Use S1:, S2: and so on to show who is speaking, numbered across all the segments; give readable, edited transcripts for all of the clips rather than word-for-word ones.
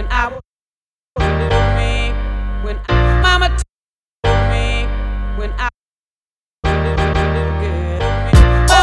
S1: when I was a little me, when mama told me, when I was a little good of me.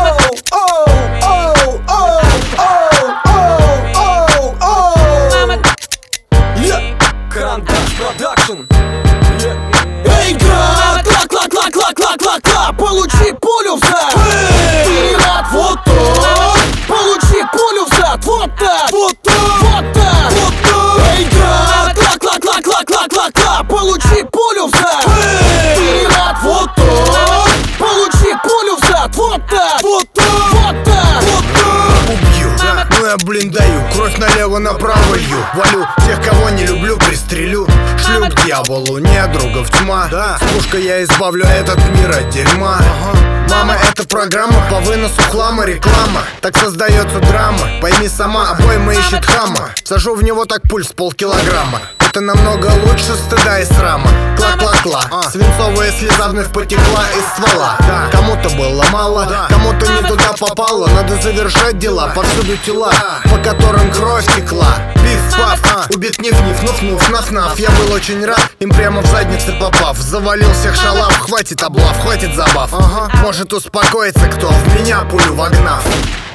S2: Карандаш продакшн.
S3: Эй, град, кла-кла-кла-кла-кла-кла-кла, получи пулю в зад. Ты рад, вот так. Получи пулю в зад, вот так. Вот так, вот так, вот так. Эй, град, кла-кла-кла-кла-кла-кла, получи пулю в зад. Ты рад, вот так. Получи пулю в зад, вот так. Вот так, вот так, вот так.
S4: Убью, ну я, даю кровь налево-направо лью. Валю тех, кого не люблю, пристрелю. Шлю к дьяволу, недругов тьма. С пушкой я избавлю этот мир от дерьма. Мама, это программа по выносу хлама, реклама. Так создается драма. Пойми сама, обойма ищет хама. Сажу в него так пульс полкилограмма. Это намного лучше стыда и срама. Кла-кла-кла, свинцовая слеза вновь потекла из ствола. Кому-то было мало, кому-то не туда попало. Надо завершать дела, повсюду тела, по которым кровь текла. Пиф-паф, убит ниф-ниф, нуф-нуф, наф-наф. Я был очень рад, им прямо в заднице попав. Завалил всех шалав, хватит облав, хватит забав. Может успокоиться кто, в меня пулю вогнав.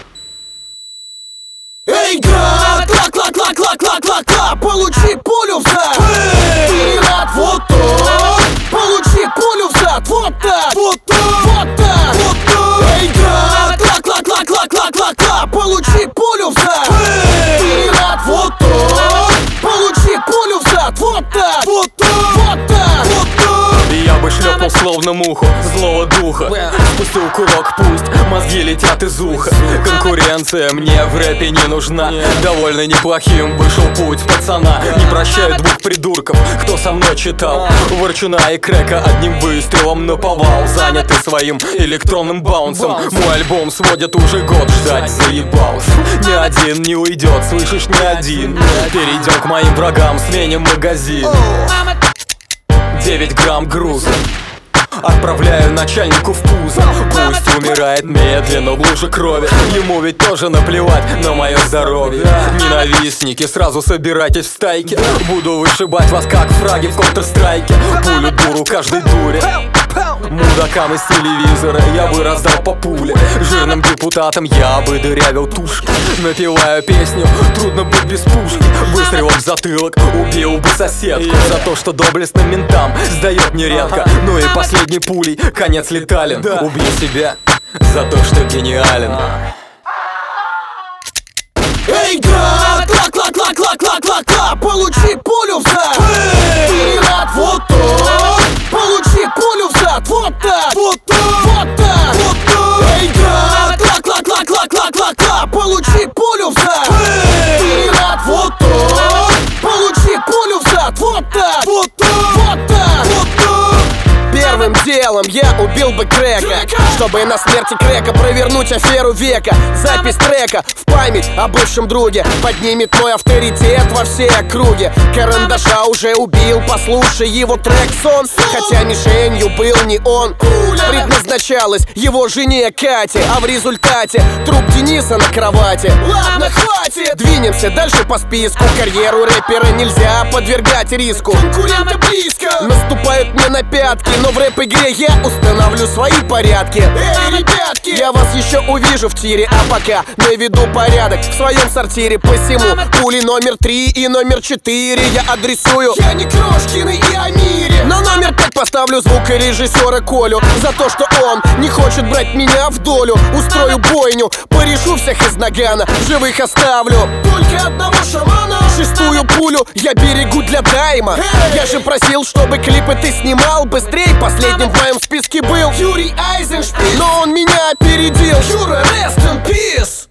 S3: Эй, град, кла-кла-кла-кла-кла-кла, получи пулю в зад. Ты рад, вот так. Получи пулю в зад, вот так. Вот так, вот так, вот так. Эй, град, кла-кла-кла-кла-кла-кла, получи пулю в зад. Ты рад, вот так. Получи пулю в зад, вот так. Вот так, вот так, вот так.
S2: Я бы шлепнул словно муху злого духа. Спустил курок, пусть мозги летят из уха. Конкуренция мне в рэпе не нужна. Довольно неплохим вышел путь пацана. Не прощаю двух придурков, кто со мной читал Ворчуна и Крека одним выстрелом наповал. Заняты своим электронным баунсом. Мой альбом сводят уже год, ждать заебался. Ни один не уйдет, слышишь, ни один. Перейдем к моим врагам, сменим магазин. 9 грамм груза отправляю начальнику в пузо. Пусть умирает медленно в луже крови. Ему ведь тоже наплевать на мое здоровье. Ненавистники, сразу собирайтесь в стайке. Буду вышибать вас как фраги в Counter-Strike. Пулю дуру каждой дуре. Мудакам из телевизора я бы раздал по пуле. Жирным депутатам я бы дырявил тушки. Напеваю песню «Трудно быть без пушки». Выстрелом в затылок убил бы соседку. За то, что доблестным ментам сдает нередко. Ну и последней пулей конец летален. Убью себя за то, что гениален.
S3: Эй, град, кла-кла-кла-кла-кла-кла, получи пулю в зад. Ты рад, вот так. Получи пулю в зад, вот так. Вот так, вот так, вот так. Эй, град, кла-кла-кла-кла-кла-кла, получи пулю в зад. Ты рад, вот так. Получи пулю в зад, вот так. Вот так, вот так, вот так. Первым делом я убил бы Крека, чтобы на смерти Крека провернуть аферу века. Запись трека в память о бывшем друге поднимет мой авторитет во всей округе. Карандаша уже убил, послушай его трек «Сон». Хотя мишенью был не он, предназначалась его жене Кате. А в результате труп Дениса на кровати. Ладно, хватит, двинемся дальше по списку. Карьеру рэпера нельзя подвергать риску. Конкуренты близко наступают мне на пятки, но в рэп-игре я установлю свои порядки. Эй, ребятки, я вас еще увижу в тире. А пока наведу порядок в своем сортире. Посему пули номер 3 и номер 4 я адресую Я не Крошкиной и Амире. На номер 5 поставлю звукорежиссера Колю за то, что он не хочет брать меня в долю. Устрою бойню, порешу всех из нагана, живых оставлю только одного шамана. Шестую пулю я берегу для дайма. Я же просил, чтобы клипы ты снимал быстрей. Последним в моем списке был Юрий Айзеншпиль, но он меня опередил. Юра, rest in peace.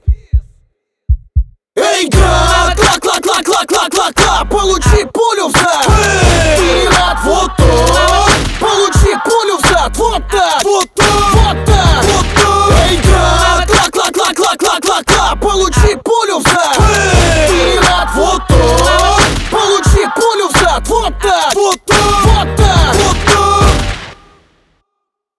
S3: Эй, град, кла-кла-кла-кла-кла-кла-кла, получи пулю в зад. Ты рад, вот так. Получи пулю в зад, вот так. Вот так, вот так, вот так. Эй, град, кла-кла-кла-кла-кла-кла, получи